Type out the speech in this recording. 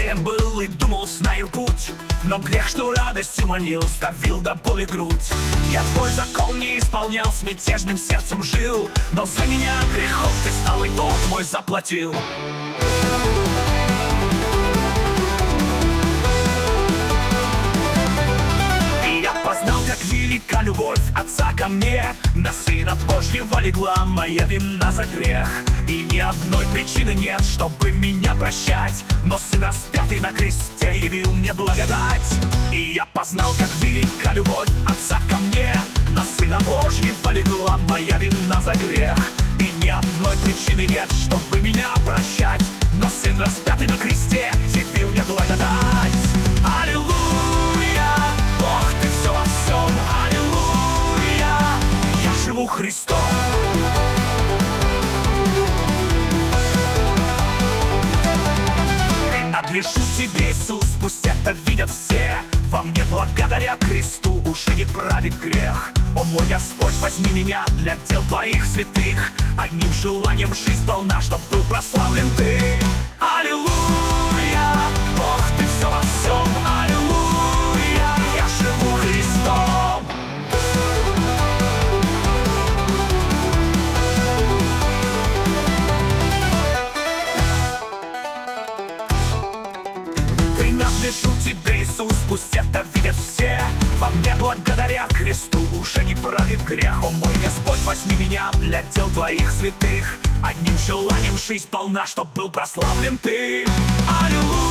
рассеян был и думал, знаю путь. Но грех, что радостью манил, ставил до боли грудь. Я твой закон не исполнял, с мятежным сердцем жил. Но за меня грехов ты стал, и долг мой заплатил. И я познал, как велика любовь Отца ко мне. На Сына Божьего легла моя вина за грех. И ни одной причины нет, чтобы меня прощать. Но Сын распятый на кресте явил мне благодать. И я познал, как велика любовь Отца ко мне. На Сына Божьего легла моя вина за грех. И ни одной причины нет, чтобы меня прощать. Но Сын распятый на кресте явил мне благодать. Аллилуйя, Бог, ты все во всем. Аллилуйя, я живу Христом. Надлежу тебе, Иисус, пусть это видят все. Во мне благодаря кресту уже не правит грех. О мой Господь, возьми меня для дел твоих святых. Одним желанием жизнь полна, чтоб был прославлен ты. Аллилуйя, Бог, ты все во всем. Аллилуйя, я живу Христом. Принадлежу тебе, Иисус, пусть это видят все. Во мне благодаря кресту уже не правит грех. О мой Господь, возьми меня для дел твоих святых. Одним желанием жизнь полна, чтоб был прославлен ты. Аллилуйя.